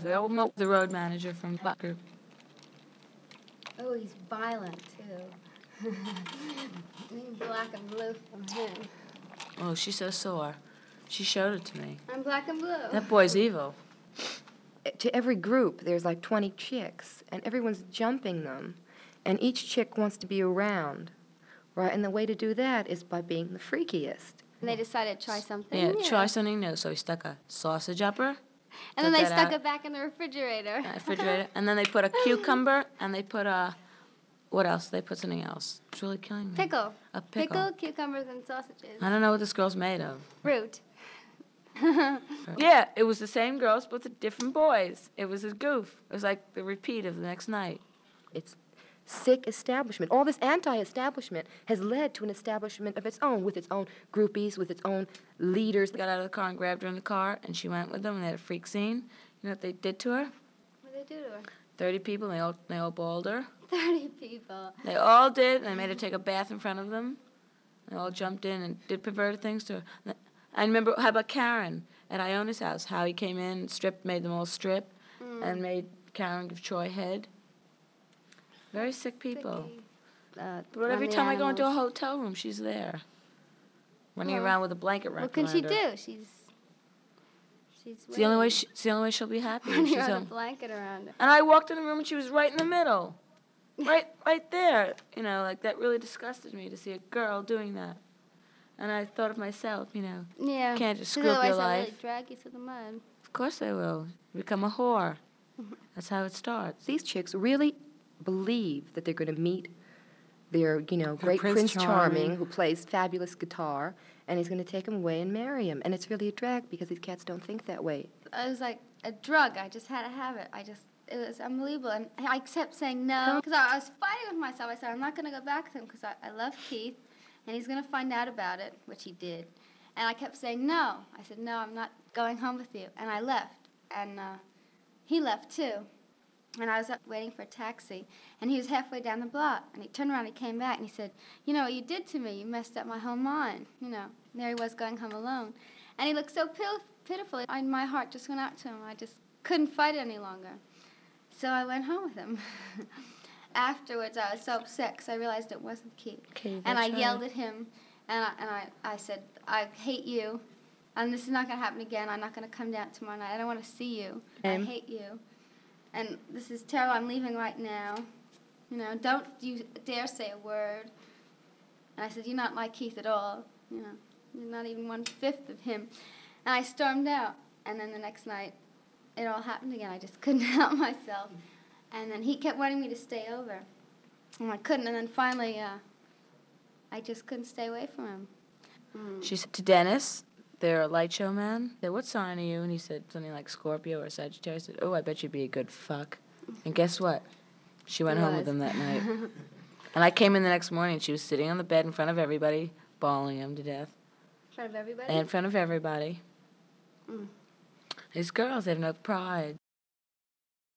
The road manager from Black Group. Oh, he's violent, too. Black and blue from him. Oh, she's so sore. She showed it to me. I'm black and blue. That boy's evil. To every group, there's like 20 chicks, and everyone's jumping them. And each chick wants to be around, right? And the way to do that is by being the freakiest. And they decided to try something Yeah, new. try something new. So he stuck a sausage up her. And then they stuck it back in the refrigerator. And then they put a cucumber, and they put what else? They put something else. It's really killing me. Pickle. A pickle. Pickle, cucumbers, and sausages. I don't know what this girl's made of. Fruit. Yeah, it was the same girls, but the different boys. It was a goof. It was like the repeat of the next night. It's sick establishment. All this anti-establishment has led to an establishment of its own, with its own groupies, with its own leaders. They got out of the car and grabbed her in the car, and she went with them, and they had a freak scene. You know what they did to her? What did they do to her? 30 people, and they all balled her. 30 people. They all did, and they made her take a bath in front of them. They all jumped in and did perverted things to her. I remember, how about Karen at Iona's house, how he came in, made them all strip, and made Karen give Troy head. Very sick people. But every time I go into a hotel room, she's there. Running around with a blanket wrapped around her. What can she do? It's the only way she'll be happy. Running She's around with a blanket around her. And I walked in the room and she was right in the middle. Right there. You know, like that really disgusted me to see a girl doing that. And I thought of myself, you know. Yeah. You can't just screw up your life. Otherwise they'll really drag you through the mud. Of course they will. You become a whore. That's how it starts. These chicks really believe that they're going to meet their, great Prince Charming, who plays fabulous guitar, and he's going to take them away and marry him. And it's really a drag because these cats don't think that way. It was like a drug. I just had to have it. It was unbelievable. And I kept saying no, because I was fighting with myself. I said, I'm not going to go back to him because I love Keith, and he's going to find out about it, which he did. And I kept saying no. I said, no, I'm not going home with you. And I left. And he left, too. And I was up waiting for a taxi, and he was halfway down the block. And he turned around, he came back, and he said, you know what you did to me? You messed up my whole mind. You know, there he was going home alone. And he looked so pitiful. My heart just went out to him. I just couldn't fight it any longer. So I went home with him. Afterwards, I was so upset because I realized it wasn't Keith. And I yelled at him, and I said, I hate you, and this is not going to happen again. I'm not going to come down tomorrow night. I don't want to see you. I hate you. And this is terrible. I'm leaving right now. You know, don't you dare say a word. And I said, you're not like Keith at all. You know, you're not even 1/5 of him. And I stormed out. And then the next night, it all happened again. I just couldn't help myself. And then he kept wanting me to stay over. And I couldn't. And then finally, I just couldn't stay away from him. She said to Dennis, their light show man, I said, what sign are you? And he said something like Scorpio or Sagittarius. I said, oh, I bet you'd be a good fuck. And guess what? She went home with him that night. And I came in the next morning, and she was sitting on the bed in front of everybody, bawling him to death. In front of everybody? In front of everybody. These girls, they have no pride.